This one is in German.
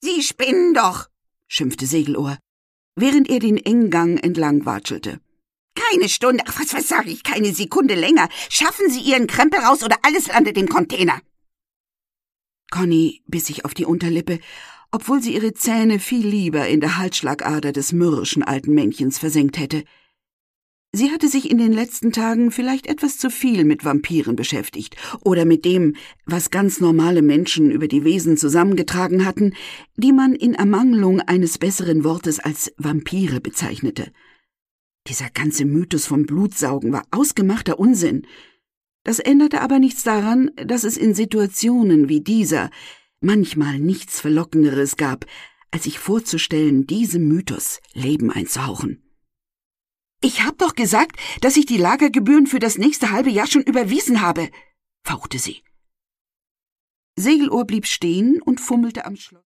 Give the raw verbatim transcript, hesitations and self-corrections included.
Sie spinnen doch, schimpfte Segelohr, während er den engen Gang entlang watschelte. Keine Stunde, ach, was, was sage ich, keine Sekunde länger. Schaffen Sie Ihren Krempel raus oder alles landet im Container. Conny biss sich auf die Unterlippe, obwohl sie ihre Zähne viel lieber in der Halsschlagader des mürrischen alten Männchens versenkt hätte. Sie hatte sich in den letzten Tagen vielleicht etwas zu viel mit Vampiren beschäftigt oder mit dem, was ganz normale Menschen über die Wesen zusammengetragen hatten, die man in Ermangelung eines besseren Wortes als Vampire bezeichnete. Dieser ganze Mythos vom Blutsaugen war ausgemachter Unsinn. Das änderte aber nichts daran, dass es in Situationen wie dieser manchmal nichts Verlockenderes gab, als sich vorzustellen, diesem Mythos Leben einzuhauchen. »Ich hab doch gesagt, dass ich die Lagergebühren für das nächste halbe Jahr schon überwiesen habe«, fauchte sie. Segelohr blieb stehen und fummelte am Schloss.